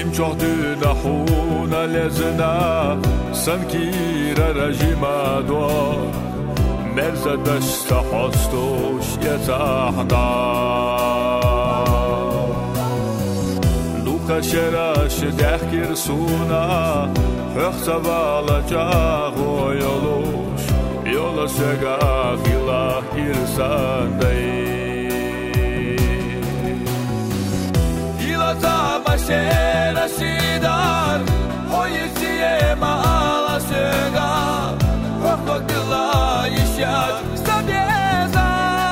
جهدنا حونا لزنا سنكير رجيما دوار مرزدش تحستوش يتحنا لوكا شراش دحكير سونا höxavala jago yoluş yola sega gila irsandai Başera şidar Hoyisiye maala sega Hokokila işyat Stabieza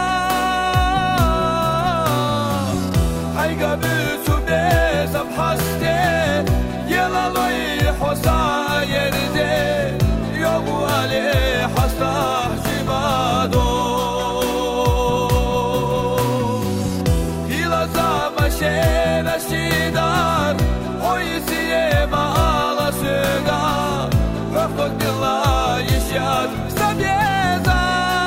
Hayga büsü bezam haste Yelaloi hosa yerde Yogu ali hasta jibado Hilaza başera şidar Hoyisiye maala sega Hokokila işyat Stabieza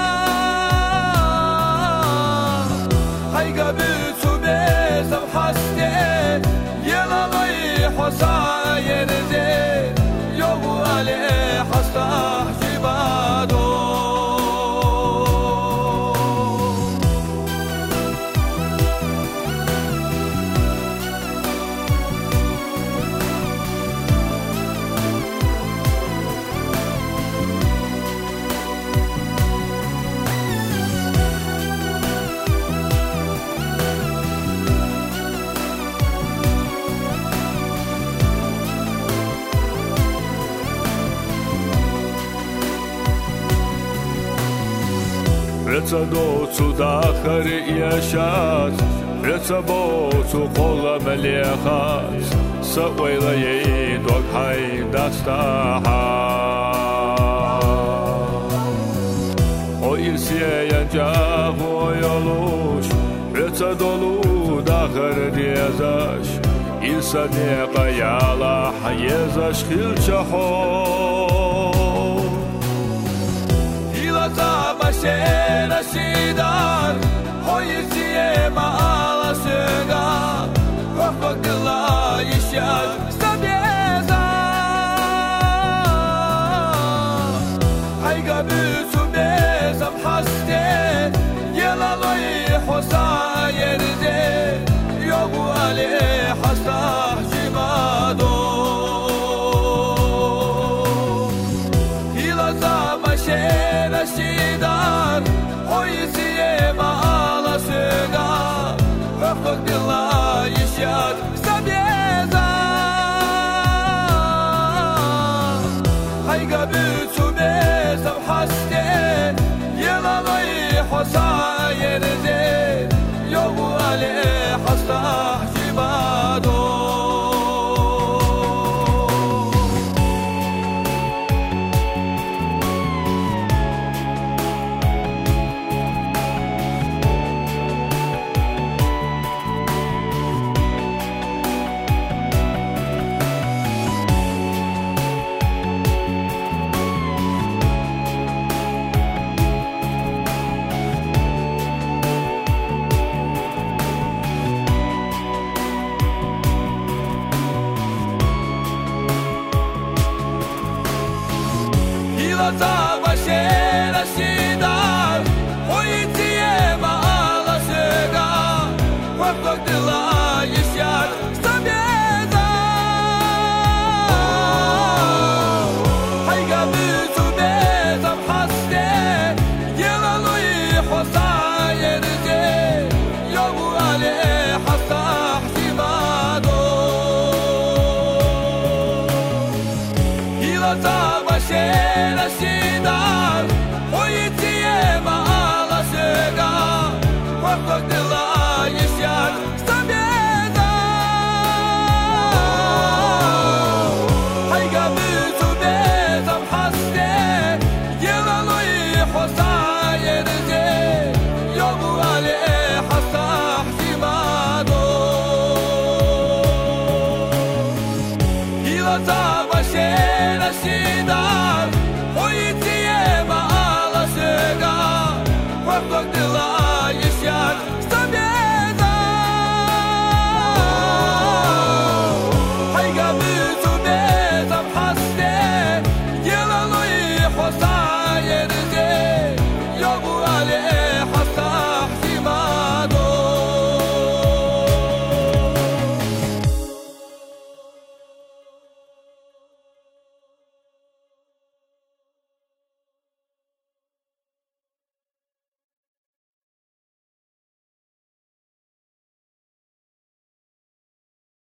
Hayga büsü bezam haste Yelaloi hosa yerde Yogu ali hasta jibado Preца docu dahar yaşat Preca bocu kola melehat Sa oylayı dog haydastaha O irsiyen cago yoluş Preca dolu dahar diyazaş İrsa ne qayala yezaş hilçaho Başera şidar Hoyisiye maala sega Hokokila işyat Stabieza Hayga büsü bezam haste Yelaloi hosa yerde Yogu ali hasta jibado Hilaza başera şidar Hoyisiye maala sega Hokokila işyat Stabieza Hayga büsü bezam haste Yelaloi hosa yerde Yogu ali hasta jibado Başera şidar Hoyisiye maala sega Hokokila işyat Stabieza Hayga büsü bezam haste Yelaloi hosa yerde Yogu ali hasta jibado Hilaza başera şidar Hoyisiye maala sega Hokokila